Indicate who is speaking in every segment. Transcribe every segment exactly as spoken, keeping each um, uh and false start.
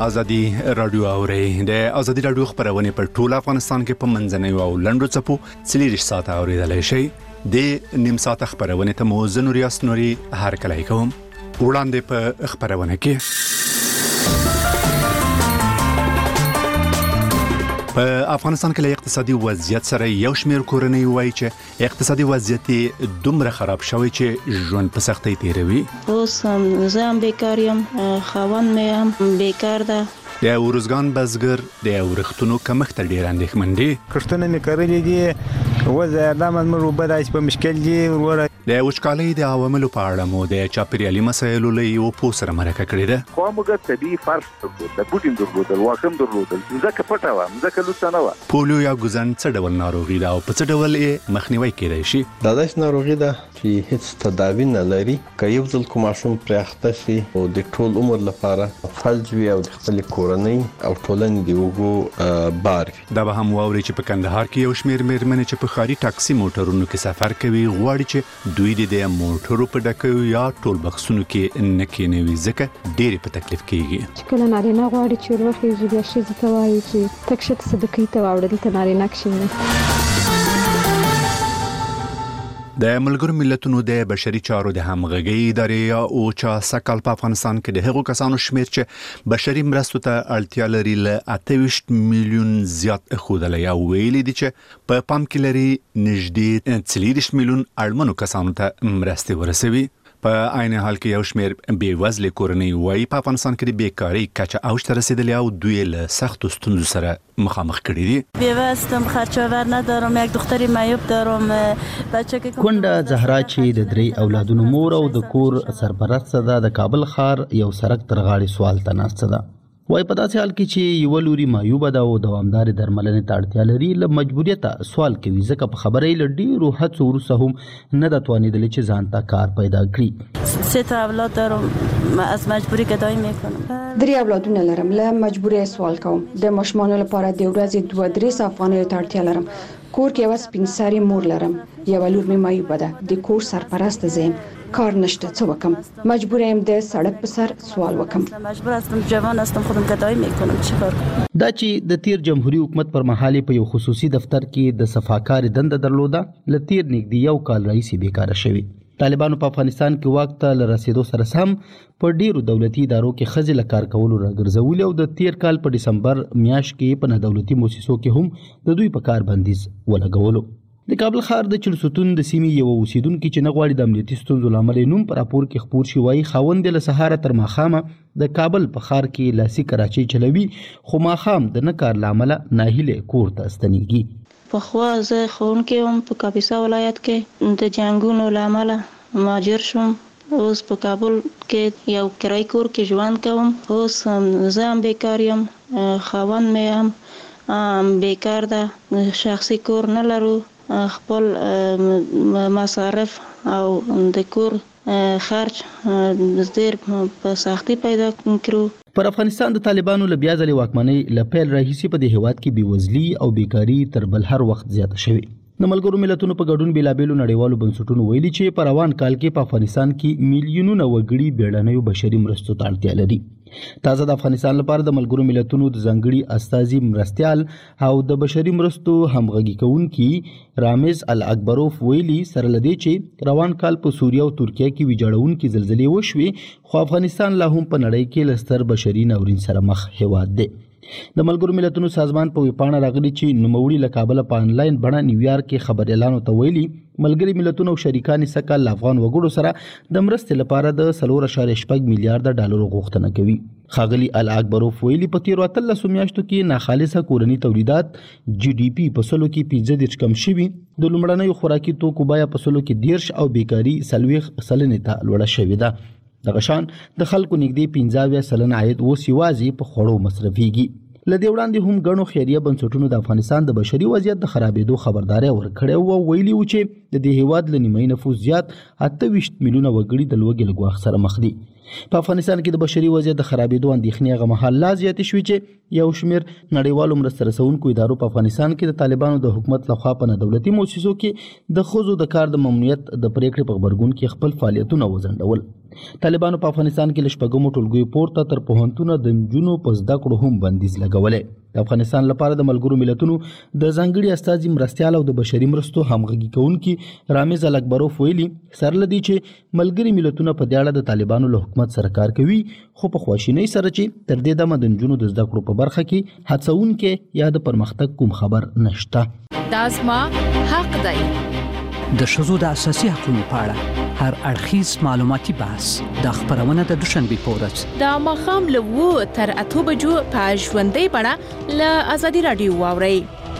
Speaker 1: ازادي رادیو اوري د ازادي رادیو خبرونه پر ټول افغانستان کې په منځنوي او لنډو چپو څلور ساعته اوریدلای شي د نیم ساعت خبرونه ته موزن ریاست نوري هر کله کوم وړاندې په خبرونه کې په افغانستان کې له اقتصادي وضعیت سره یو شمېر کورنۍ وایي چې اقتصادي وضعیت دومره خراب شوی چې ژوند په سختۍ تیروي.
Speaker 2: اوس زه هم بیکار یم، خاوند مې هم بیکار ده.
Speaker 1: د ورزګان بزګر د ورښتونو کمښت ډېر اندېښمن دي.
Speaker 3: کښتونه مې کرلي دي، وضع اقدامات مې اوبه داسې په مشکل دي. وروره
Speaker 1: د وچکالۍ د عواملو په اړه مو د چاپېریالي مسایلو له یو پوه سره مرکه کړې ده.
Speaker 4: خو موږ طبیعي فرش درلود، د بوټین درلودل، واښم درلودل، ځکه پټه وه، ځکه لوڅه نه وه.
Speaker 1: پولیو یا ګوزن څه ډول ناروغي ده او په څه ډول یې مخنیوی کېدای شي؟
Speaker 5: دا داسې ناروغي ده چې هیڅ تداوی نه لري. که یو ځل کوم ماشوم پرې اخته شي او د ټول عمر لپاره فلج وي او د خپلې کورنۍ او ټولنې د اوږو بار وي.
Speaker 1: دا به هم واوري چې په کندهار کې یو شمېر مېرمنې چې په ښاري ټاکسي موټرونو کې سفر کوي غواړي چې دوی د موټرو په ډکیو یا ټول بکسونو کې نه کېنوي ځکه ډېرې په تکلیف کېږي.
Speaker 6: چې کله نارینه غواړي چې ورخېږي بیا ښځې ته وایي چې تک شته صدقې ته واوړه دلته نارینه کښېنه.
Speaker 1: د ملګرو ملتونو د بشري چارو د همغږۍ ادارې او چا سکل په افغانستان کې د هغو کسانو شمېر چې بشري مرستو ته اړتیا لري له اته ویشت میلیون زیات ښودلی او ویلي دي چې په پام کې لري نږدې څلېرویشت میلیون اړمنو کسانو ته مرستې ورسوي. په عین حال کې یو شمېر بې وزلې کورنۍ وایي په افغانستان کې د بیکارۍ کچه اوج ته رسیدلې او دوی له سختو ستونزو سره مخامخ کړي دي.
Speaker 2: بیوستم، خرچاور ندارم، یک دختری معیوب دارم، بچه که
Speaker 7: کونډه زهرا چې د درې اولادونو مور او د کور سرپرست ده د کابل ښار یو سړک تر غاړې سوال ته ناسته ده. وای په داسې حال کې چې یو لوري معیوبه ده او دوامدار درملنې ته اړتیا لري له مجبوریته سوال کوي ځکه په خبرې له ډېرو هڅو وروسته هم نه ده توانېدلی چې ځان ته کار پیدا کړي.
Speaker 2: سه تا اولاد دارم، از مجبوری گدایی میکنم.
Speaker 8: درې اولادونه لرم، له مجبوری سوال کوم. د ماشومانو لپاره د ورځې دوه درې سوه افغانیو ته اړتیا لرم. کور کې یوه سپین سرې مور لرم، یوه لور مې معیوبه ده، د کور سرپرست زه یم، کار نشته، څه وکم؟ مجبور یم د سړک په سر سوال وکم.
Speaker 2: مجبور هستم، جوان هستم، خودم گدایی میکنم، چیکار کنم؟
Speaker 7: دا چې د تیر جمهوریت حکومت پر مهال په یو خصوصي دفتر کې د صفاکار دنده درلوده ل تیر نږدې یو کال راهیسې بیکاره شوی. طالبانو په افغانستان کې واک ته له رسیدو سره سم په ډیرو دولتي ادارو کې ښځې له کار کولو راګرځولي او د تیر کال په ډسمبر میاشت کې په نه دولتي مؤسسو کې هم د دوی په کار بندیز ولګولو. د کابل ښار د چلستون د سیمې یو اوسیدونکي چې نه غواړي د امنیتي ستونزو له امله نوم په راپور کې خپور شي وایي خاوند یې له سهاره تر ماښامه د کابل په ښار کې لاسي کراچۍ چلوي خو ماښام د نه کار له امله ناهیلې کور ته ستنېږي.
Speaker 2: پخوا زه ښوونکی وم په کاپیسا ولایت کې، د جنګونو له امله مهاجر شوم. اوس په کابل کې یو کرایي کور کې ژوند کوم. اوس زه هم بیکار یم، خاوند مې هم بیکار ده، شخصي کور نه لرو، خپل مصارف او د کور خرج ډېر په سختي پیدا کړو.
Speaker 7: پر افغانستان د طالبانو له بیا ځلې واکمنۍ له پیل راهیسې په دې هیواد کې بېوزلي او بیکاري تر بل هر وخت زیاته شوې. د ملګرو ملتونو په ګډون بېلابېلو نړیوالو بنسټونو ویلي چې په روان کال کې په افغانستان کې میلیونونه وګړي بیړنیو بشري مرستو ته اړتیا لري. تازه د افغانستان لپاره د ملګرو ملتونو د ځانګړي استازي مرستیال او د بشري مرستو همغږي کوونکي رامز الاکبروف ویلي سره لدی چې روان کال په سوریه او ترکیه کې ویجاړونکي زلزلې وشوې خو افغانستان لا هم په نړۍ کې له ستر بشري ناورین سره مخ هیواد دی. د ملګرو ملتونو سازمان په ویپاڼه راغلي چې نوموړي له کابله په انلاین بڼه نیویارک کې خبريالانو ته ویلي ملګري ملتونو او شریکان سکه له افغان وګړو سره د مرستې لپاره د څلور اعشاریه شپږ میلیارډ ډالرو غوښتنه کوي. ښاغلي الاکبروف ویلي په تیرو اتلسو میاشتو کې ناخالصه کورني تولیدات جی ډي پي په سلو کې پنځه دېرش کم شوي، د لومړنیو خوراکي توکو بیه په سلو کې دېرش او بیکاري څلوېښت سلنې ته لوړه شوې ده. دغه شان د خلکو نږدې پنځه اویا سلنه عاید اوس یوازې په خوړو مصرفیږي. له دې وړاندې هم ګڼو خیریه بنسټونو د افغانستان د بشري وضعیت د خرابېدو خبرداری ورکړې وه او ویلي وو چې د دې هیواد له نیمایي نفوس زیات اته ویشت میلیونه وګړي د لوږې له ګواښ سره مخ دي. په افغانستان کې د بشري وضعیت د خرابېدو اندېښنې هغه مهال لا زیاتې شوې چې یو شمېر نړیوالو مرسته رسونکو ادارو په افغانستان کې د طالبانو د حکومت لخوا په نه-دولتي مؤسسو کې د ښځو د کار د ممنوعیت د پریکړې په غبرګون کې خپل فعالیتونه وځنډول. طالبانو په افغانستان کې له شپږمو ټولګیو پورته تر پوهنتونه د نجونو په زده کړو هم بندیز لګولی. د افغانستان لپاره د ملګرو ملتونو د ځانګړي استازي مرستیال او د بشري مرستو همغږي کوونکي رامز الکبروف ویلي سره لدی چې ملګري ملتونه په دې اړه د طالبانو له حکومت سره کار کوي، خو په خواشینۍ سره چې تر دې دمه د نجونو د زده کړو په برخه کې هڅونکې یا د پرمختګ کوم خبر نشته.
Speaker 9: دا زما حق دی.
Speaker 10: د ښځو د اساسي حقوقو په اړه هر اړخیز معلوماتي بحث د خبرونه د دوشنبه په ورځ
Speaker 9: د ماښام له اوو تر اته بجو په ژوندۍ بڼه له ازادي رادیو واورئ.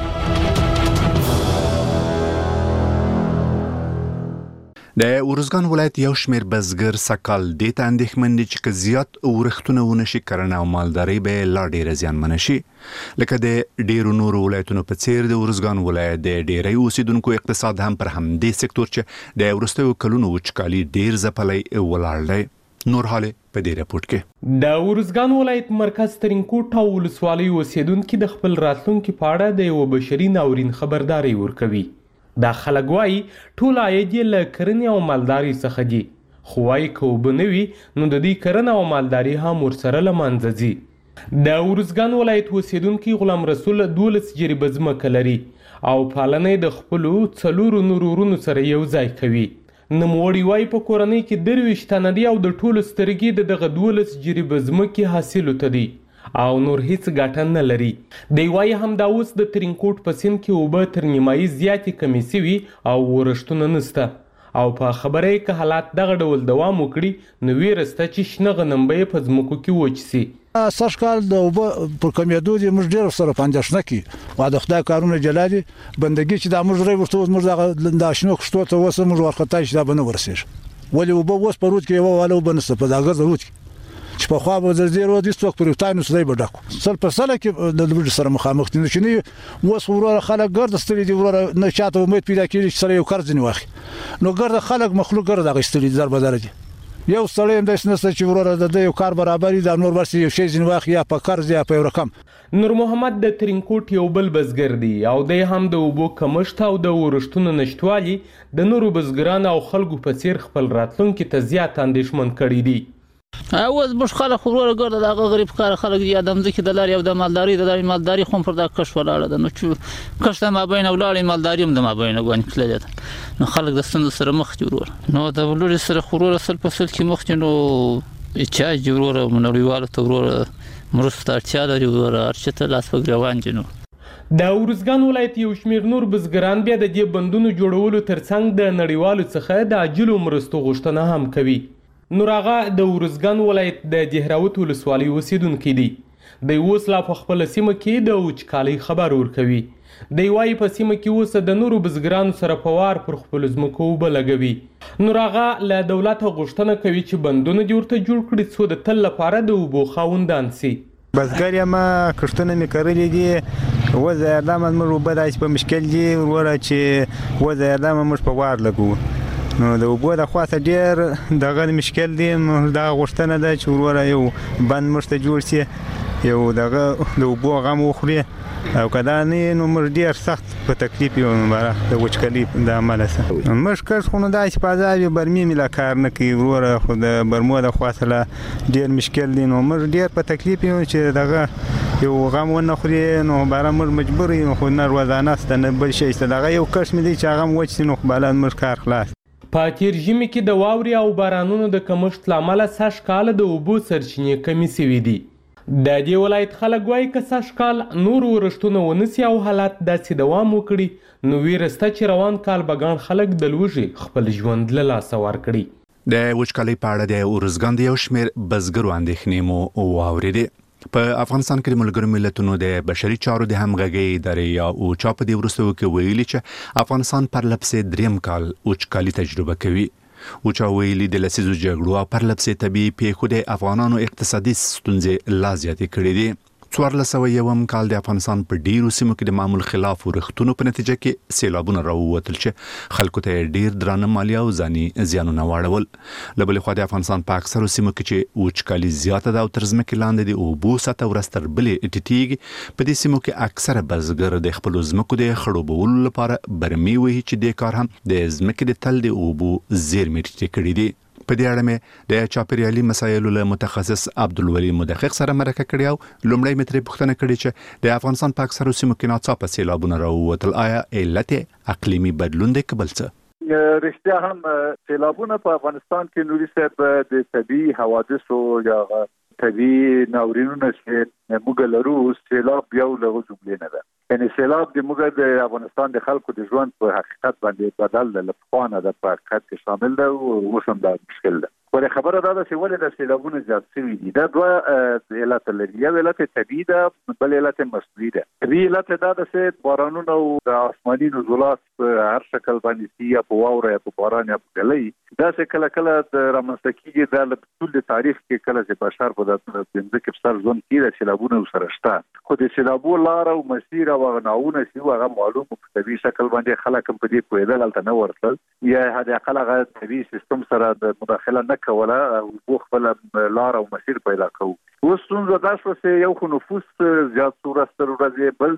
Speaker 1: د ارزګان ولایت یو شمېر بزګر سکال دې ته اندېښمن دي چې که زیات ورښتونه ونه شي کرنه او مالداري به لا ډېره زیانمنه شي. لکه د ډېرو نورو ولایتونو په څېر د ارزګان ولایت د ډېری اوسیدونکو اقتصاد هم پر همدې سکتور چې د وروستیو کلونو وچکالي ډېر ځپلی ولاړ دی. نور حاله په دې راپورټ کې
Speaker 11: د ورزګان ولایت مرکز ترینکوټ او ولسوالۍ اوسیدونکو د خپل راتلونکي په اړه د یو بشري ناورین خبرداري ورکوي. دا خلک وایي ټول عاید یې له کرنې او مالدارۍ څخه دي، خو وایي که اوبه نه وي نو د دوی کرنه او مالداري هم ورسره له منځه ځي. د ورزګان ولایت اوسیدونکي غلام رسول دولس جریبه ځمکه لري او پالنه د خپلو څلورو نورو ورونو سره یو ځای کوي. نوموړي وایي په کورنۍ کې درویشت تنه دي او د ټولو سترګې د دغه دولس جریبه ځمکې حاصلو ته دي او نور هیڅ ګټه نه لري. دی وایي همدا اوس د ترینکوټ په سیند کې اوبه تر نیمایي زیاتې کمې سوي او ورښتونه نسته او په خبره یې که حالات دغه ډول دوام وکړي نو ویره سته چې شنه غنم به یې په ځمکو کې وچ سي.
Speaker 12: سږ کال د اوبه پر کمیدو دي موږ ډېر سره په اندېښنه کې او د خدای کارونه جلا دي. بندګي چې دا موږ رای ورته موږ دغه د شنو کښتو ته اوس موږ ورخطای چې دا به نه ورسېږي، ولې اوبه اوس په رود کې یوه واله اوبه نشته په دغه رود کې چې په خوا به د دې رود هېڅوک پر یوتانو سره به ډک سل په سله کې د لوږې سره مخامخ دي. نو چې نه اوس وروره خلک ګرد ستړي دي، وروره نه چاته امید پیدا کېږي چې سره یو قرض ځینې واخلي، نو ګرد خلک مخلوق ګرد اخیستلي دي در بدره دي. یو سړی هم داسې نشته چې وروره د ده یو کار برابر وي دا نور ورسې یو شی ځینې واخلي یا په قرض یا په یو رقم.
Speaker 11: نور محمد د ترینکوټ یو بل بزګر دی او دی هم د اوبو کمښت او د ورښتونو نشتوالي د نورو بزګرانو او خلکو په څیر خپل راتلونکي ته زیات اندېښمن کړي دي.
Speaker 13: اوس موږ خلک وروره ګرده دغه غریب کار خلک دي د ځمکې د لارې او د مالداري د لارې مالداري خو پر دغه کښت ولاړه ده، نو چې کښت د مابین ولاړې مالداري هم د مابین ګوانې تللې ده، نو خلک د ستونزو سره مخ دي وروره. نو د لورې سره خو وروره سل په سل کې مخ دي، نو احتیاج دي وروره نړیوالو ته وروره مرستو ته اړتیا لري وروره هر څه ته لاس په ګرېوان دي. نو
Speaker 11: د ورزګان ولایت یو شمېر نور بزګران بیا د دې بندونو جوړولو ترڅنګ د نړیوالو څخه د عاجلو مرستو غوښتنه هم کوي. نور هغه د ورزګان ولایت د دهراوت ولسوالۍ اوسیدونکی دی. دی اوس لا په خپله سیمه کې د وچکالۍ خبر ورکوي. دی وایي په سیمه کې اوس د نورو بزګرانو سره په وار پر خپلو ځمکو اوبه لګوي. نور هغه له دولته غوښتنه کوي چې بندونه دې ورته جوړ کړي څو د تل لپاره د اوبو خاوندان سي.
Speaker 3: بزګر یم، کښتونه مې کرلي دي، وضع اعدام موږ اوبه داسې په مشکل دي وروره چې وضع اعدام موږ په وار لګوو. نو د اوبو د خواته ډېر دغه مشکل دی. دا غوښتنه ده چې وروره یو بند موږ ته جوړ سي، یو دغه د اوبو غم وخوري، او که دا نه نو موږ ډېر سخت په تکلیف یو د وچکالۍ د امله سه. موږ کښت خو نو داسې په عذاب یو برمې مې لا کار نه کوي وروره، خو د برمو د خواته لا ډېر مشکل دی. نو موږ ډېر په تکلیف یو چې دغه یو غم ونه خوري، نو باره موږ مجبور یو، خو نه روزانه سته نه بل شی سته. دغه یو کښت مې دی چې هغه م وچ سي، نو خو بالا موږ کار خلاص.
Speaker 11: په تیر ژمي کې د واورې او بارانونو د کمښت له امله سږ کال د اوبو سرچینې کمې سوي دي. د دې ولایت خلک وایي که سږ کال نور ورښتونه ونه سي او حالات داسې دوام وکړي نو ویره سته چې روان کال به ګڼ خلک د لوږې خپل ژوند له لاسه ورکړي.
Speaker 1: د وچکالۍ په اړه د ارزګان د یو شمېر بزګرو اندېښنې مو واورېدې. په افغانستان کې د ملګرو ملتونو د بشري چارو د همغږۍ ادارې یا اوچا په دې وروستیو کې ویلي چې افغانستان پرلپسې دریم کال وچکالي تجربه کوي. اوچا ویلي د لسیزو جګړو او پرلپسې طبیعي پیښو د افغانانو اقتصادي ستونزې لا زیاتې کړې دي. څوارلس سوه یوم کال د افغانستان په ډیرو سیمو کې د معمول خلاف ورښتونو په نتیجه کې سیلابونه راووتل چې خلکو ته ډیر درانه مالی او ځاني زیانونه واړول. له بلې خوا د افغانستان په اکثرو سیمو کې چې وچکالي زیاته ده او تر ځمکې لاندې د اوبو سطحه ورځ تر بلې ټیټیږي، په دې سیمو کې اکثره بزګر د خپلو ځمکو د خړوبولو لپاره برمې وهي چې دې کار هم د ځمکې د تل د اوبو زیرمې ټیټې کړي دي. په دې اړه مې د چاپیریالي مسایلو له متخصص عبدالولي مدقق سره مرکه کړې او لومړی مې ترې پوښتنه کړې چې د افغانستان په اکثرو سیمو کې ناڅاپه سیلابونه راووتل، آیا علت اقلیمي بدلون دی که بل څه؟
Speaker 4: رښتیا هم سیلابونه په افغانستان کې نوري صاحب د طبیعي حوادثو یا طبیعي ناورینونو چې موږ لرو، سیلاب یو له جملې نه ده. یعنی سیلاب د موږ د افغانستان د خلکو د ژوند په حقیقت باندې بدل د لپاره د په حقیقت کې شامل ده او اوس هم دا مشکل ده. ولې خبره دا ده چې ولې د سیلابونو زیات شوي دي؟ دا دوه علت لري، یو علت طبیعي ده، بل علت مصنوعي ده. طبیعي علت دا ده چې بارانونه او د آسماني نزولات په هر شکل باندې سي یا په واوره یا په باران یا په ګلۍ دا چې کله کله د رامنځته کېږي، دا له ټول د تاریخ کې کله چې بشر په د ځمکې په سر ژوند کوي د سیلابونو سره شته، خو د سیلابو لار او مسیر او ناونه چې هغه معلوم په طبیعي شکل باندې خلک هم په دې پوهېدل هلته نه ورتلل یا حد اقل هغه طبیعي سیستم سره د مداخله نه کوله او خپل لار او مسیر پیدا کوو. اوس څنګه دا شو چې یو خو نفوس زیات ورځ تر ورځې، بل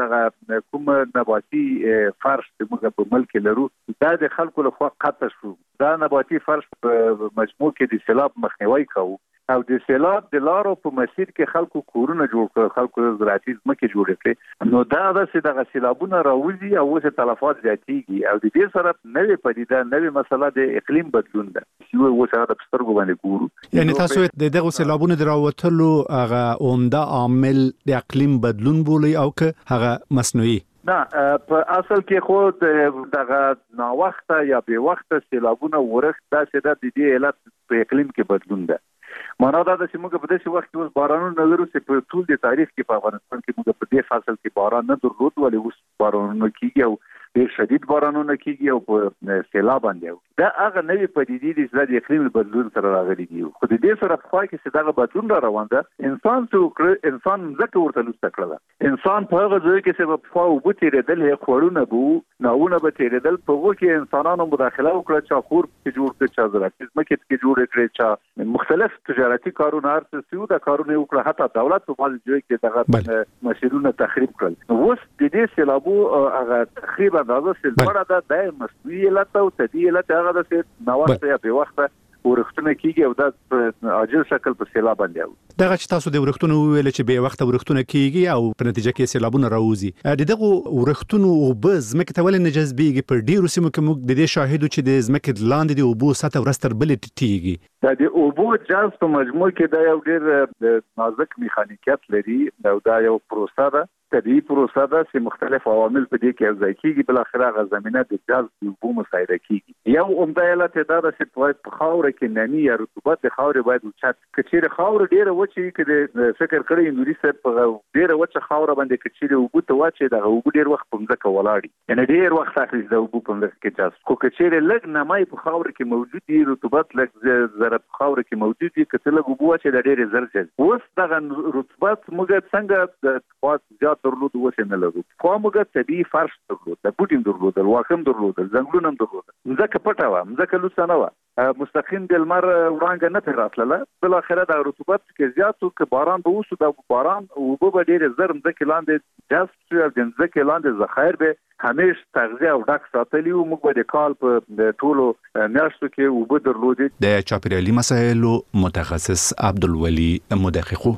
Speaker 4: د کوم نباتي فرش چې موږ په ملک لرو دا د خلکو لخوا قطع شو. دا نباتي فرش په مجموع کې د سیلاب مخنیوي کوو او د سیلاب د لارو په مسیر کې خلکو کورونه جوړ کړل، خلکو زراعتي ځمکې جوړې کړې، نو دا د چې دغه سیلابونه راوځي او اوس تلفات زیاتېږي او د دې سره نوې پدیده نوې مسله د اقلیم بدلون ده چې اوس هغه د سترګو باندې ګورو.
Speaker 1: یعنی تاسو د دغه سیلابونو د راوتلو هغه عمده عامل د اقلیم بدلون بولي او که هغه مصنوعي؟
Speaker 4: نه، په اصل کې خو دغه ناوخته یا بې وخته سیلابونه ورښت دا چې د دې علت په اقلیم کې بدلون ده. معنا دا ده چې موږ په داسې وخت کې اوس بارانونه لرو چې په ټول د تاریخ کې په افغانستان کې موږ په دې فصل کې باران نه درلود، ولې اوس بارانونه کېږي او ډېر شدید بارانونه کېږي او په سیلاب باندې. دا هغه نوې پدیدې دي چې د اقلیم بدلون سره راغلي دي، خو د دې سره په خوا کې چې دغه بدلون را روان ده، انسان څه وکړه؟ انسان ځکه ورته لوسته کړله. انسان په هغه ځای کې چې په خوا اوبه تېرېدل، خوړونه به ناونه به تېرېدل، په هغو کې انسانانو مداخله وکړه، چا کور پکې جوړ کړه، چا زراعتي ځمکې پکې جوړې کړې، چا مختلف تجارتي کارونه هر څه چې دا کارونه یې وکړه، حتی دولت په بعضې ځای کې دغه مسیرونه تخریب کړل. اوس د دې سیلابو هغه تخریب اندازه چې لوړه ده، دا مصنوعي علت او طبیعي علت هغه ده چې ناوخته یا بې وخته ورښتونه کېږي او دا په عاجل شکل په سیلاب باندې او
Speaker 1: دغه چې تاسو د ورښتونو وویل چې بې وخته ورښتونه کېږي او په نتیجه کې سیلابونه راوځي، د دغو ورښتونو اوبه ځمکې ته ولې نه جذبېږي؟ په ډېرو سیمو کې موږ د دې شاهدو چې د ځمکې لاندې د اوبو سطحه ورځ تر بلې ټیټېږي.
Speaker 4: دا د اوبو جذب په مجموع کې دا یو ډېر نازک میخانیکیت لري او دا یو پروسه ده، طبیعي پروسه ده چې مختلف عوامل په دې کې یوځای کېږي، بالاخره هغه زمینه د جذب د اوبو مساعده کېږي. یو عمده علت دا ده چې باید په خاوره کې نمي یا رطوبت د خاورې باید اوچت، که چېرې خاوره ډېره وچه وي، که د فکر کړی نوري صاحب په ډېره وچه خاوره باندې که چېرې اوبو ته واچوي، دغه اوبه ډېر وخت په مځکه ولاړ وي، یعنې ډېر وخت اخلي د اوبو په مځکه کې جذب. خو که چېرې لږ نمی په خاوره کې موجود وي، رطوبت لږ ذره په خاوره کې موجود وي، که ته لږ اوبه واچوي دا ډېرې زر جذب. اوس دغه رطوبت موږ څنګه د خواص زیات درلود اوس یې نه لرو. خوا موږ طبیعي فرش درلود، د بوټي درلودل، واښه هم درلودل، ځنګلونه هم درلودل، مځکه پټه وه، مځکه لوڅه نه وه، مستقیم د لمر وړانګه نه ترې راتلله. بالاخره د رطوبت کې زیات و، که باران به وشو د باران اوبه به ډېرې زر مځکې لاندې جذب شي او د مځکې لاندې ذخایر به همیش تغذیه او ډک ساتلي وو. موږ به د کال په ټولو میاشتو کې اوبه درلودې.
Speaker 1: د چاپیریالي مسایلو متخصص عبدالولي مدقق.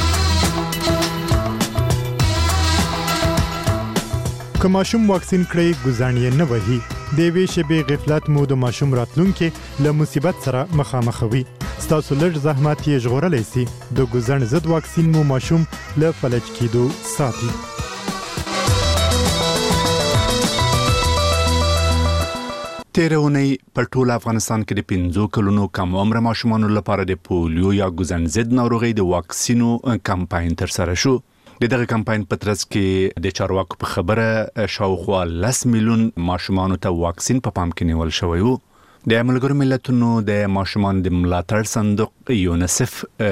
Speaker 14: که ماشوم واکسین کړئ ګزاڼ یې نه وهي. د یوې شېبې غفلت مو د ماشوم راتلونکي له مصیبت سره مخامخوي. ستاسو لږ زحمت یې ژغورلی سي. د ګزاڼ ضد واکسین مو ماشوم له فلج کېدو ساتي.
Speaker 1: تیره اونۍ په ټول افغانستان کې د پنځو کلونو کم عمره ماشومانو لپاره د پولیو یا ګزاڼ ضد ناروغۍ د واکسینو کمپاین ترسره شو. د دغه کمپاین په ترڅ کې د چارواکو په خبره شاوخوا لس میلیون ماشومانو ته واکسین په پام کې نیول شوی وو. د ملګرو ملتونو د ماشومان د ملاتړ صندوق یونیسف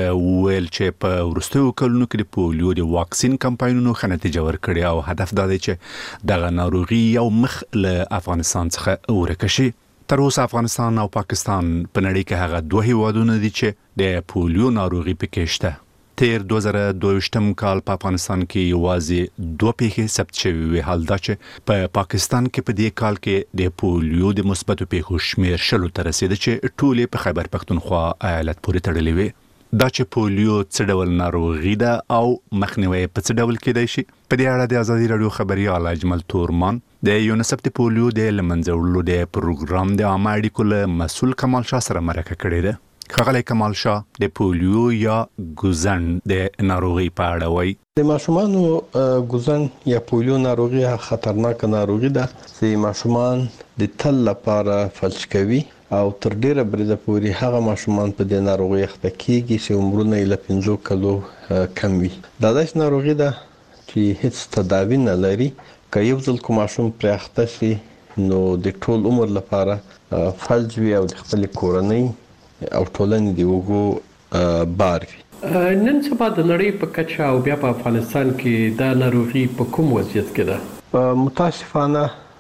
Speaker 1: ویل چې په ورستیو کلونو کې د پولیو د واکسین کمپاینونو ښه نتیجه ورکړې او هدف دا دی چې دغه ناروغي یو مخ له افغانستان څخه ورکه شي. تر اوسه افغانستان او پاکستان په نړۍ کې هغه دوه هیوادونه دي چې د پولیو ناروغي پکې شته. تیر دوه زره دوه کال په افغانستان کې یوازې دوه پیښې ثبت شوې وي، حال دا چې په پاکستان کې په دې کال کې د پولیو د مثبتو پیښو شمیر شلو ته رسیده چې ټولې په خیبر پښتونخوا ایالت پورې تړلې وي. دا چې پولیو څه ډول ناروغي ده او مخنیوي په څه ډول کېدای شي، په دې اړه د ازادي رادیو خبريال اجمل تورمان د یونیسف د پولیو د لمنځه وړلو د پروګرام د عامه اړیکو له مسؤل کمال شاه سره مرکه کړې ده. ښاغلی کمال شاه د پولیو یا ګوزن د ناروغي په اړه وایي.
Speaker 5: د ماشومانو ګوزن یا پولیو ناروغي خطرناک ناروغي ده چې ماشومان د تل لپاره فلج کوي او تر ډیره بریده پورې هغه ماشومان په دې ناروغي اخته کیږي چې عمرونه یې له پنځو کلو کم وي. دا داسې ناروغي ده چې هیڅ تداوی نه لري. که یو ځل کوم ماشوم پرې اخته شي نو د ټول عمر لپاره فلج وي او د خپل کورنۍ او ټولنې دی وګو بار وي.
Speaker 15: نن سبا د نړۍ په کچه او بیا په افغانستان کې دا ناروغي په کوم وضعیت کې ده؟
Speaker 5: متاسفانه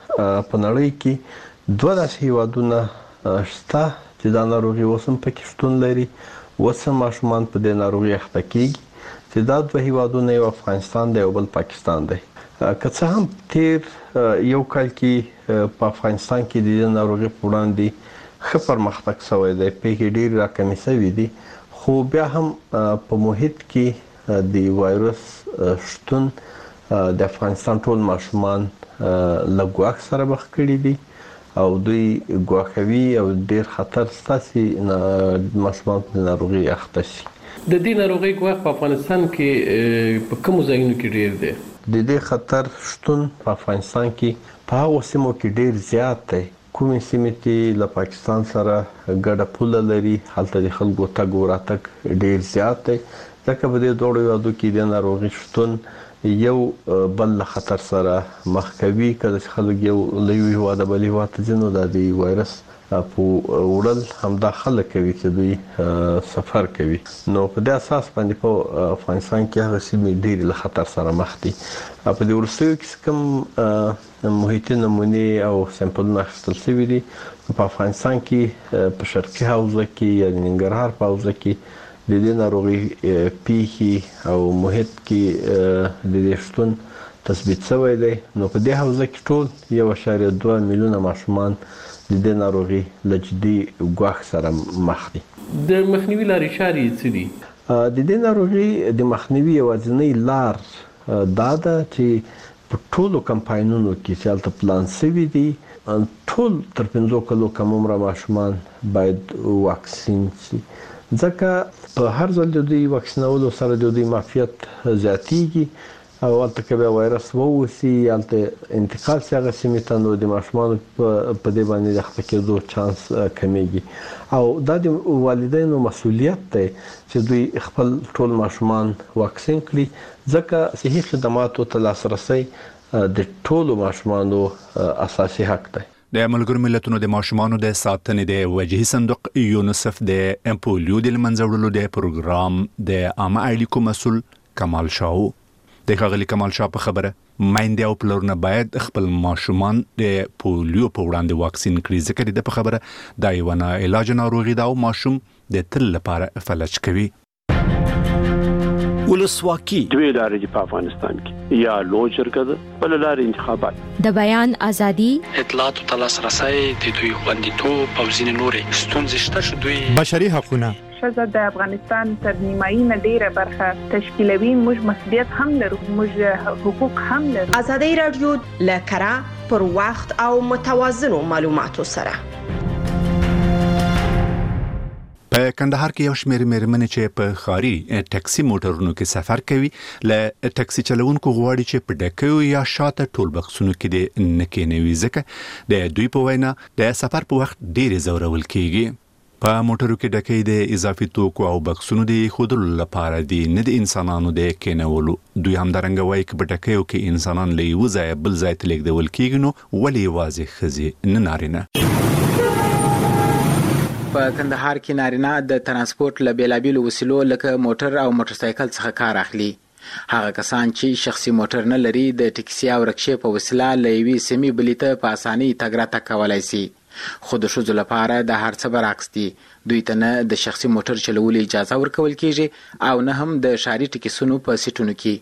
Speaker 5: په نړۍ کې دوه داسې هیوادونه شته چې دا ناروغي اوس هم پکې شتون لري، اوس هم ماشومان په دې ناروغي اخته کیږي، چې دا دوه هیوادونه یو افغانستان دی او بل پاکستان دی. که څه هم تیر یو کال کې په افغانستان کې د دې ناروغي په وړاندې ښه پرمختګ شوی دی، پیښې ډېرې راکمې شوي دي، خو بیا هم په محیط کې د وایرس شتون د افغانستان ټول ماشومان له ګواښ سره مخ کړي دي او دوی ګواښوي او ډېر خطر شته چې ماشومان په ناروغي اخته شي.
Speaker 15: د دې ناروغۍ ګواښ په افغانستان کې په کومو ځایونو کې ډېر دی؟
Speaker 5: د دې خطر شتون په افغانستان کې په هغو سیمو کې ډېر زیات دی. کومې سیمې چې له پاکستان سره ګډه پوله لري هلته د خلکو تګ او راتګ ډېر زیات دی، ځکه په دې دواړو هیوادو کې د ناروغي شتون یو بل له خطر سره مخ کوي. کله چې خلک یو له یو هیواده بل هیواد ته ځي نو دا د وایرس په وړل همدا خلک کوي چې دوی سفر کوي. نو په دې اساس باندې په افغانستان کې هغه سیمې ډېرې له خطر سره مخ دي. په دې وروستیو کې کوم محیطي نمونې او سمپلونه اخیستل شوي دي په افغانستان کې په شرقي حوزه کې یا د ننګرهار په حوزه کې د دې ناروغي پیښې او محیط کې د دې شتون تثبیت شوی دی. نو په دې حوزه کې ټول یو اعشاریه دوه میلیونه ماشومان د دې ناروغي له جدي ګواښ سره مخ دي.
Speaker 15: د مخنیوي لارې چارې څه دي؟
Speaker 5: د دې ناروغي د مخنیوي یوازینۍ لار دا ده چې په ټولو کمپاینونو کې چې هلته پلان شوي دي ټول تر پنځو کلو کم عمره ماشومان باید واکسین شي، ځکه په هر ځل د دوی واکسینولو سره د دوی معافیت زیاتیږي او هلته که بیا وایرس ووسي هلته انتقال شي هغه سیمې ته نو د ماشومانو په دې باندې د اخته کېدو چانس کمیږي. او دا د والدینو مسؤلیت دی چې دوی خپل ټول ماشومان واکسین کړي، ځکه صحي خدماتو ته لاسرسی د ټولو ماشومانو اساسي حق دی.
Speaker 1: د ملګرو ملتونو د ماشومانو د ساتنې د وجهي صندوق یونیسف د پولیو د لمنځه وړلو د پروګرام د عامه اړیکو مسؤل کمال شاه د ښاغلي کمال شاه په خبره میندې او پلرونه باید خپل ماشومان د پولیو په وړاندې واکسین کړي، ځکه د په خبره دا یو نه علاج ناروغي ده او ماشوم د تل لپاره فلج کوي.
Speaker 16: ولسواکي دوی لارې دي په افغانستان کې، یا لوی جرګه ده بل لارې انتخابات،
Speaker 17: د بیان ازادي،
Speaker 18: اطلاعات او لاسرسي د دوی خوندیتوب او ځینې نورې ستونزې شته چې دوی
Speaker 14: بشري حقونه
Speaker 19: ښځه د افغانستان تر نیمایي نه ډیره برخه تشکیلوي. موږ مسؤلیت هم لرو، موږ حقوق هم لرو.
Speaker 20: ازادي رادیو لکرا پر وخت او متوازنو معلوماتو سره
Speaker 1: په کندهار کې یو شمېر مېرمنې چې په ښاري ټکسي موټرونو کې سفر کوي له ټکسي چلوونکو غواړي چې په ډکیو یا شاته ټول بکسونو کې د نه کېنوي، ځکه د دوی په وینا د سفر په وخت ډېرې ځورول کېږي. په موټرو کې ډکې د اضافي توکو او بکسونو د ایښودلو لپاره دي، نه د انسانانو د کېنولو. دوی همدارنګه وایي که په ډکیو کې انسانان له یوه ځایه بل ځای ته لیږدول کېږي نو ولې یوازې ښځې نه نارینه؟
Speaker 17: په کندهار کې نارینه د ترانسپورت له بیلابیلو وسیلو لکه موټر او موټر سایکل څخه کار اخلي. هغه کسان چې شخصي موټر نه لري د ټکسي او رکشې په وسیله له یوې سیمې بلې ته په اسانۍ تګ راتګ کولی شي. خو د ښځو لپاره د هر څه برعکس دي. دوی ته نه د شخصي موټر چلولو اجازه ورکول کیږي او نه هم د ښاري ټکسونو په سیټونو کې.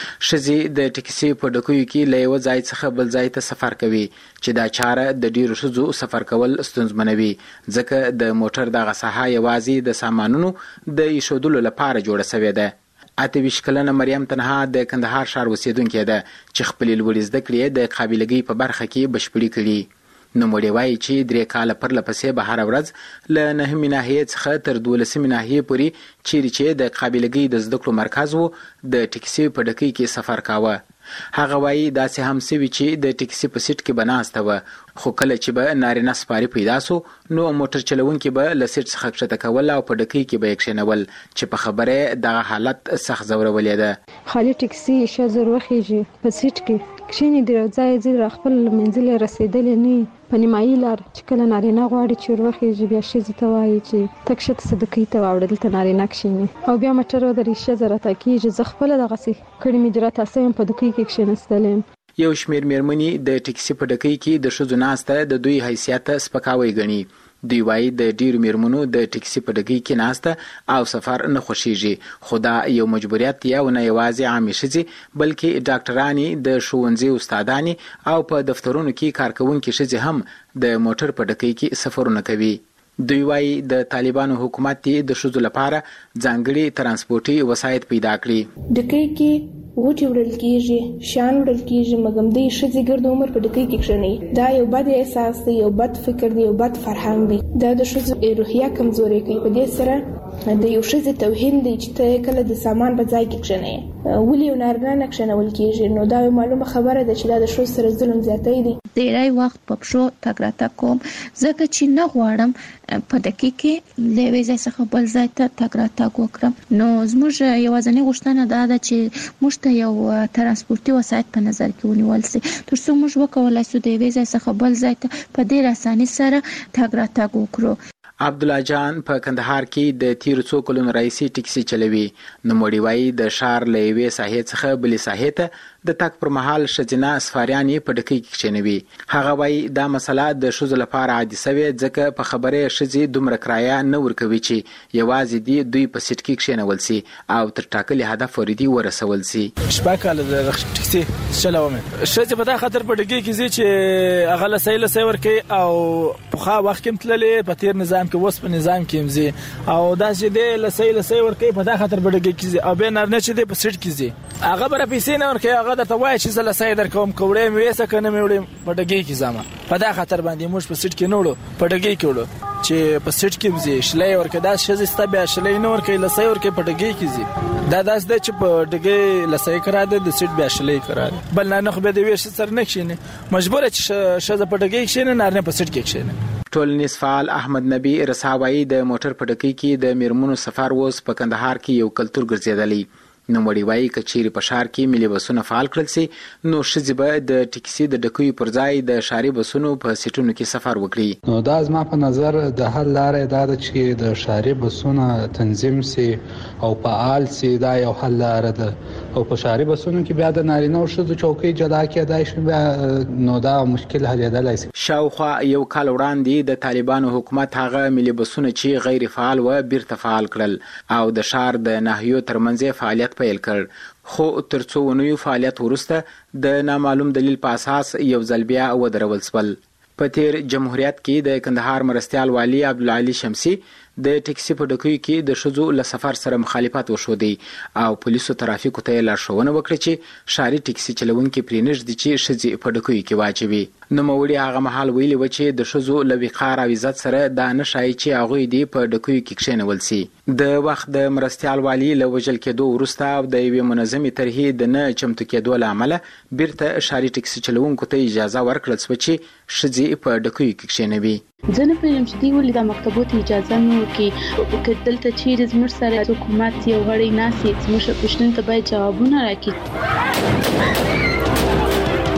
Speaker 17: ښځې د ټکسي په ډکیو کې له یو ځای څخه بل ځای ته سفر کوي چې دا چاره د ډیرو ښځو سفر کول ستونزمنوي ځکه د موټر دغه ساحه یوازې د سامانونو د ایښودلو لپاره جوړه شوې ده. اته ویشت کلنه مریم تنها د کندهار ښار اوسیدونکې ده چې خپلې لوړې زده کړې د قابلګۍ په برخه کې بشپړې کړي. نوموړې وایي چې درې کاله پرله پسې به هره ورځ له نهمې ناحیې څخه تر دولسمې ناحیې پورې چیرې چې د قابلګۍ د زده کړو مرکز و د ټکسي په ډکۍ کې سفر کاوه. هغه وایي داسې هم سوي چې د ټکسي په سیټ کې به ناسته وه، خو کله چې به نارینه سپاري پیدا سو نو موټر چلونکي به له سیټ څخه کښته کول او په ډکۍ کې به یې کښېنول چې په خبره دغه حالت سخت ځورولې ده.
Speaker 6: خالي ټکسي ښځه وروخیږي په سیټ کې کښېني د ځای ځای خپل منزل رسیدلې نه په نیمایي لار چې کله نارینه غواړي چې وروخیږي بیا ښځې ته وایي چې تګ شه ته ډکۍ ته واوړه دلته نارینه کښېني او بیا موټر ودرېږي ښځه راته کېږي. زه خپله دغسې کړې مې جرات هسه یم په ډکۍ کې کښېنستلی یم.
Speaker 17: یو شمېر مېرمنې د ټکسي په ډکۍ کې د ښځو ناسته د دوی حیثیت سپکاوی ګڼي. دوی وایي د ډیرو مېرمنو د ټکسي په ډکۍ کې ناسته او سفر نه خوښیږي، خو دا یو مجبوریت یا نه یوازې عامې ښځې بلکې ډاکټرانې، د ښوونځي استادانې او په دفترونو کې کارکوونکې ښځې هم د موټر په ډکۍ کې سفرونه کوي. دوی وایي د طالبانو حکومت د ښځو لپاره ځانګړي ترانسپورتي وسایط پیدا کړي.
Speaker 21: ډکۍ کې غوټې وړل کېږي، شیان وړل کېږي، مګم د ښځې ګرد عمر په ډکۍ کې کښېنوي. دا یو بد احساس دی، یو بد فکر دی، یو بد فرهنګ دی. دا د ښځو روحیه کمزورې کوي. په دې سره د یو ښځې توهین دی چې ته کله د سامان په ځای کې کښېنوې، ولې یو نارینه نه کښېنول کېږي. نو دا یو معلومه خبره ده چې دا د ښځو سره ظلم زیاتی دی.
Speaker 22: ډېری وخت په پښو تګ راتګ کوم ځکه چې نه غواړم په دقیق کې له یوې ځای څخه بل ځای ته تګ راتګ وکړم. نو زموږ یوازینۍ غوښتنه دا ده چې موږ ته یو ترانسپورتي وسایط په نظر کې ونیول سي تر څو موږ وکولای شو د یوې ځای څخه بل ځای ته په ډېر اسانۍ سره تګ راتګ وکړو.
Speaker 17: عبدالله جان په کندهار کې د تیر څو کلونو راهیسې ټکسي چلوي. نوموړی وایي د ښار له یوې ساحې څخه بلې ساحې ته د تګ پر مهال ښځینه سفاریانې په ډکۍ کې کښېنوي. هغه وایي دا مسله د ښځو لپاره عادي سوې ځکه په خبره ښځې دومره کرایه نه ورکوي چې یوازې دي دوی په سیټ کې کښېنول سي او تر ټاکلي هدف ورته ورسول سي.
Speaker 23: شپږ کاله د ټکسي چلوم. ښځې په دا خاطر په ډکۍ کې ځي چې هغه له سیل سي ورکوي او په خا وخت کې تللې په تیر نظام کې وس په نظام کې ځي او دا چې د له سیل سي ورکوي په دا خاطر په ډکۍ کې ځي او به نارنه چې په سیټ کې ځي هغه بر پیسې نه ورکوي. هغه درته وایي چې زله سي در کوم کوړې مې وسه کنه مې وړم په ډکۍ کې ځم. په دا خاطر باندې موږ په سیټ کې نه وړو، په ډکۍ کې وړو چې په سیټ کې ځي. شلې ورکه دا شې ستا بیا شلې نه ورکه لسې ورکه په ډکۍ کې ځي. دا داس د چې په ډکۍ لسې کرا ده د سیټ بیا شلې کرا ده بل نه خو به د ویش سر نه کښینه مجبور چې شزه په ډکۍ کښینه نارنه په سیټ کې کښینه.
Speaker 17: ټولنیز فعال احمد نبی رساوایی د موټر په ډکۍ کې د میرمنو سفر اوس په کندهار کې یو کلتور ګرځیدلی. نوموړی وایي کچېرې په ښار کې ملي بسونه فعال کړل سي نو ښځې به د ټکسي د ډکیو پر ځای د ښاري بسونو په سیټونو کې سفر وکړي.
Speaker 24: نو دا زما په نظر د حل لارې دا ده چې د ښاري بسونه تنظیم سي او فعال سي. دا یو حل لاره ده او په ښاري بسونو کې بیا د نارینه او ښځو چوکۍ جلا کېدای شي بیا نو دا مشکل حلېدلی سي.
Speaker 17: شاوخوا یو کال وړاندې د طالبانو حکومت هغه ملي بسونه چې غیر فعال و بیرته فعال کړل او د ښار د ناحیو ترمنځ فعالیت پیل کړ. خو تر څو ونیو فعالیت وروسته د نامعلوم دلیل په اساس یو ځل بیا ودرول شول. په تیر جمهوریت کې د کندهار مرستیال والی عبدالعلی شمسی د ټکسي په ډکیو کې د ښځو له سفر سره مخالفت وښودی او پولیسو ترافیکو ته لارښوونه وکړه چې ښاري ټکسي چلوونکي پرې نږدې چې ښځې په ډکیو کې واچوي. نوموړي هغه مهال ویلي و چې د ښځو له وقار او عزت سره دا نه ښایي چې هغوی دې په ډکیو کې کښېنول سي. د وخت د مرستیال والي له وژل کېدو وروسته او د یوې منظمې طرحې د نه چمتو کېدو له امله بیرته ښاري ټکسي چلوونکو ته اجازه ورکړل شوه چې ښځې په ډکیو کې کښېنوي.
Speaker 25: زه نه پوهېږم چې دوی ولې دا مکتبو ته اجازه نه ورکوي. که دلته چیرې زموږ سره حکومت یو غړی ناست وي زموږ پوښتنو ته باید جوابونه راکړي.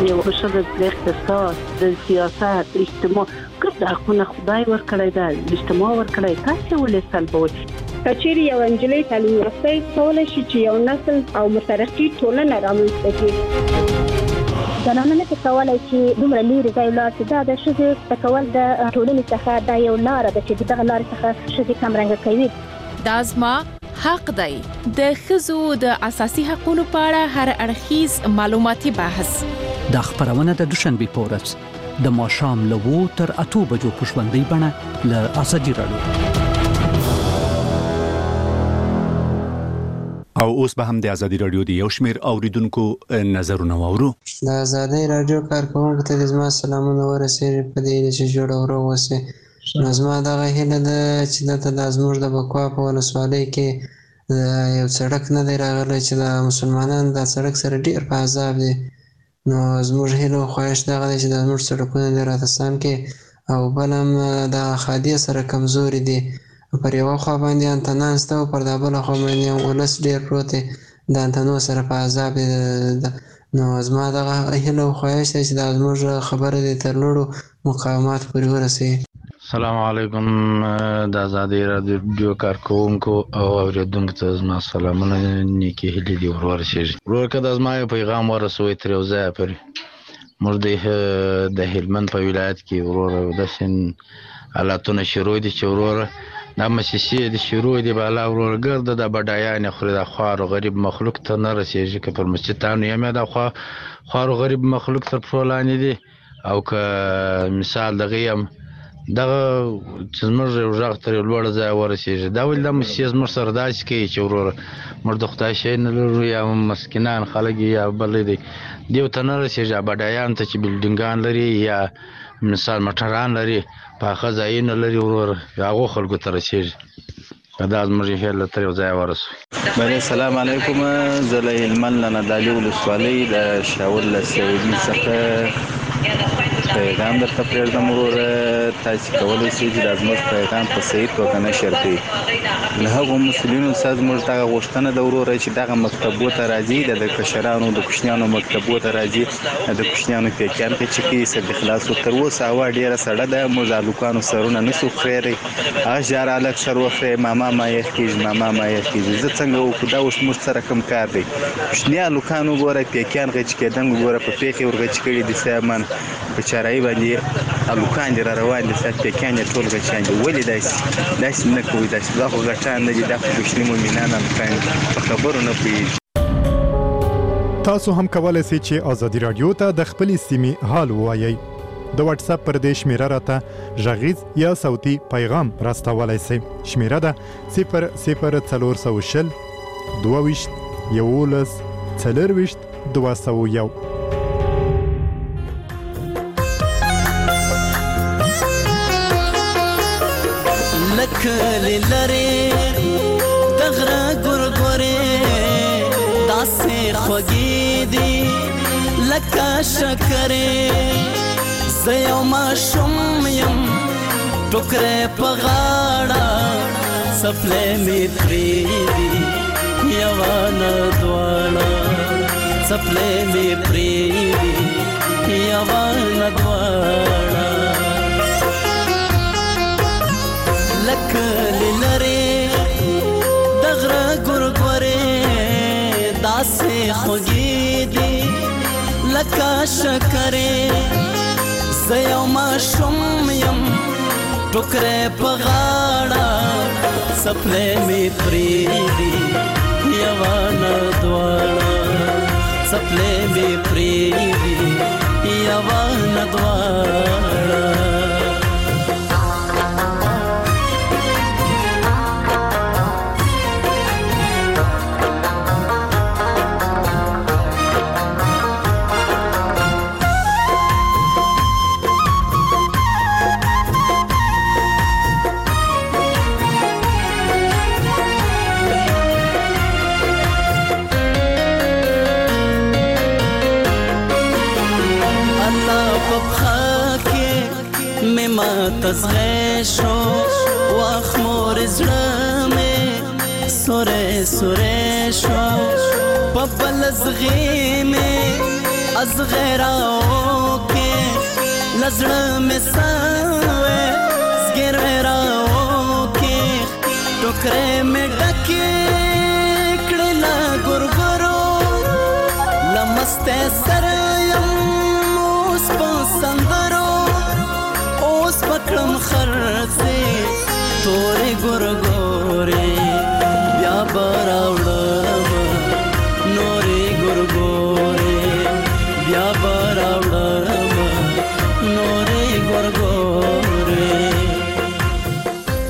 Speaker 25: یو بشر د اقتصاد د سیاست اجتماع ګرد حقونه خدای ورکړی دا اجتماع ورکړی تاسو ولې سلبوي
Speaker 2: کچېری یو انجلۍ تعلیم یافته کولای شي چې یو نسل او مترقي ټولنه رامنځته کړي
Speaker 7: زنانه نه کولای شي دومره لري ځای لاړ چې دا د ښځې تکول د ټولنې څخه دا یو لار ده چې دغه لار څخه ښځې کمرنګ کوي
Speaker 8: دا زما حق دی د ښځو د اساسي حقوقو په اړه هر اړخیز معلوماتي بحث
Speaker 9: د خبرونه د دوشنبه پورس د ماښام له وو تر اته بجو په ژوندۍ بڼه له اساسي رادیو
Speaker 1: او اوس به هم د ازادي رادیو د یو شمیر اوریدونکو نظرونه واورو.
Speaker 10: د ازادي رادیو کارکونکو ته زما سلامونه ورسېږي په دې چې جوړ اورو وسه. نو زما دغه هیله ده چې د لازمور د بکوا په ولسوالۍ کې یو سړک نه دی راغلی چې د مسلمانانو د سړک سره ډیر په عذاب دي. نو زموږ هیله او خواهش دغه دی چې د زموږ سړکونه د راتستان کې او بل هم د خادیه سره کمزوري دي. پر یو خوا باندې انتنان سته او پر د بل خوا باندې ولس ډیر پروت دی د انتنو سره په عذاب دی. نو زما دغه هیله او خواهش دی چې د زموږ خبره دی تر لوړو مقامات پورې ورسوي.
Speaker 26: السلام علیکم د ازادي رادیو کارکونکو او اوریدونکو ته زما سلامونه نیکی هیلې دی ورورسېږي. ورور که د زما یو پیغام ورسوي تر یو ځایه پورې موږ د هلمند په ولایت کې ورور داسې حالاتونه شروع دي چې ورور دا مسیسې د شروع دی بالا ورور ګرده د بډایان خوري د خوار غریب مخلوق ته نه رسېږي که پر مسجدانو یم د خوار غریب مخلوق تر پښو لاندې دي او که مثال دغه یم دغه چې زموږ یو غږ تر یو لوړ ځای ورسېږي دا ولې دا مسیې زموږ سره داسې کوي چې ورور موږ د خدای شی نه لرو یا مسکینان خلک یا بل دی دیو ته نه رسېږي بډایانو ته چې بلډینګان لري یا مثال موټران لري پاخه ځایونه لري ورور هغو خلکو ته رسېږي دا زموږ هیله تر یو ځای ورسوي.
Speaker 27: بله السلام علیکم زه له هلمند له نادعلي ولسوالۍ د شاول له سعودي څخه پیغام درته پرېږدم وروره تاسې کولی شئ چې دا زموږ پیغام په صحیح توګه نشر کړئ. له هغو مسؤلینو څخه زموږ دغه غوښتنه ده وروره چې دغه مکتبو ته راځي د کشرانو د کوچنیانو مکتبو ته راځي د کوچنیانو پیکیان کې چې کوي سر د خلاصو تر اوسه هوا ډېره سړه ده موږ د هلکانو سرونه نشو خریدی هغه ژاره هلک سر وخورئ ماما ما یخ کېږي ماما ما یخ کېږي زه څنګه وکړو دا اوس موږ سره کوم کار دی. کوچني هلکان وګوره پیکیان غچ کېدنګ وګوره په پیښې ورغچ کړي دي صاحبان په چارایي باندې هلکان دي را روان دي ستا پیکیان یې ټول غچان دي ولې داسې داسې نه کوئ داسې دا خو غټان نه دي دا خو کوچني مؤمنان هلکان دي په خبرو نه پوهېږي.
Speaker 14: تاسو هم کولی شئ چې ازادي رادیو ته د خپلې سیمې حال ووایئ. د واتس اپ پر دې شمیره راته غږیز یا صوتي پیغام راستولی شئ. شمیره ده صفر صفر څلور سوه شل دوه ویشت یولس څلرویشت دوه سوه یو.
Speaker 28: لکه لري دغره ګورګورې داسې خوږې دي لکه شکرې زه یو ماشوم یم ټوکرې په غاړه څپلۍ مې پرېږدي یوه نه دواړه څپلۍ مې پرېږدي یوه نه دواړه لکه لرې دغره ګورګورې داسې خوږې دي لکه شکرې زه یو ماشوم یم ټوکرې په غاړه څپلۍ مې پرېږدي یوه نه دواړه څپلۍ مې پرېږدي یوه نه دواړه. تزغه شو واخ مور زړه مې سوره سوره شو په بل زغې مې از غیراو کې لزړه مې سوې زګر راو کې ټوکرې مې ډکې کړې لا ګورګورو لمسته سره یم اوس په سندرو اوس پکړم خرڅې تو